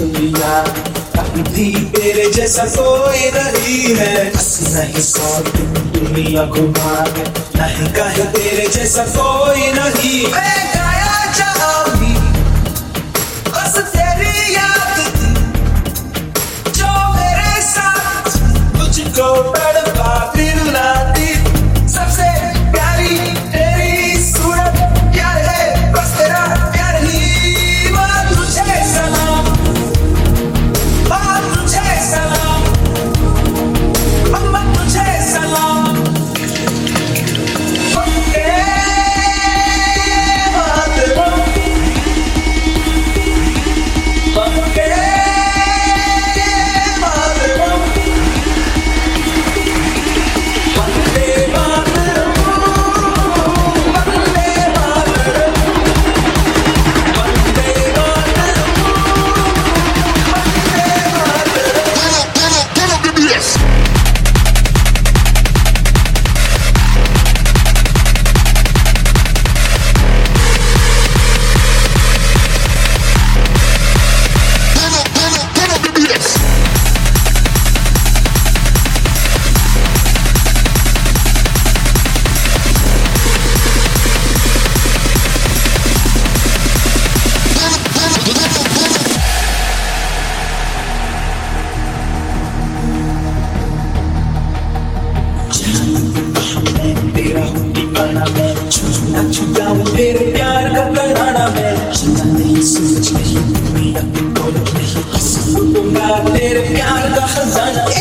दुनिया, कभी तेरे जैसा कोई नहीं है। हंसी नहीं सौ दिन दुनिया घुमा के, नहीं कहे तेरे जैसा कोई नहीं। मैं गाया चाहूंगी बस तेरी याद थी, जो मेरे साथ मुझको तड़पाती रुलाती। सबसे प्यारी तेरी सूरत प्यार है, बस तेरा प्यार ही। माँ तुझे सलाम, माँ तुझे सलाम, अम्मा तुझे सलाम। वंदे मातरम, वंदे मातरम, वंदे मातरम, वंदे मातरम, वंदे तेरा हूँ दीवाना मैं, छूना छुड़ाऊं तेरे प्यार का तराना मैं। जीना नहीं सूरज नहीं दुनिया की दौलत नहीं, हंस लूंगा तेरे प्यार का खजाना।